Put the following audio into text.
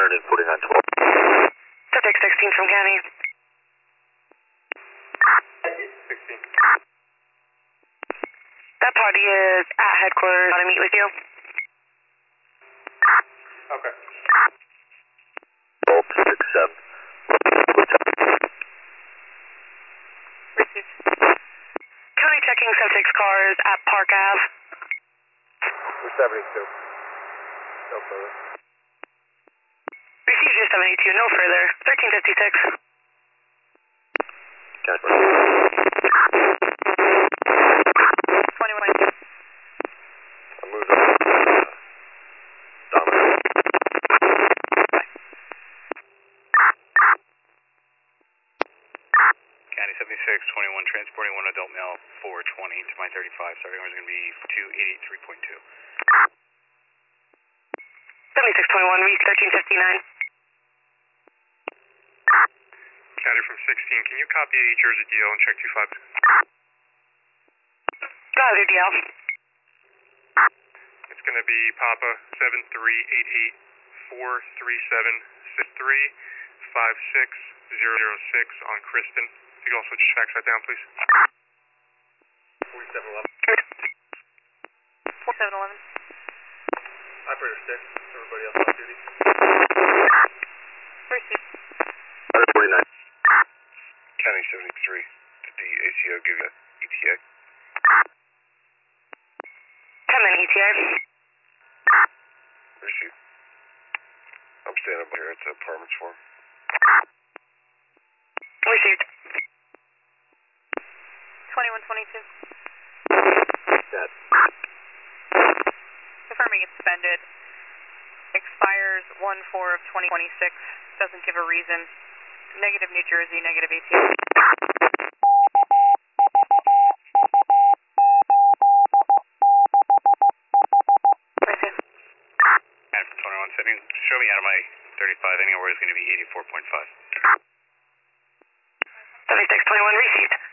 149.12. Subject 16 from County. 16. That party is at headquarters. Want to meet with you? Okay. 67. Received. County checking subject's cars at Park Ave. 272. No further. Received your 72, no further. 1356. County 21. I'm moving. Dominic. County 76, 21, transporting one adult male, 420 to my 35. Starting hours is going to be 283.2. 7621, reach 1359. County from 16, can you copy Jersey DL and check 25? Go ahead, DL. It's going to be Papa 7388 4376356 on Kristen. If you could also just fax that down, please. 4711. 4711. Operator 6, everybody else on duty. Received. 149. County 73, did the ACO give you ETA? 10-minute ETA. Received. I'm standing up here at the apartments for him. Received. 2122. That. Confirming it's suspended. Expires 1/4 of 2026. Doesn't give a reason. Negative New Jersey, negative 18. Received. And from 21 setting, show me out of my 35, anywhere is going to be 84.5. 7621 received.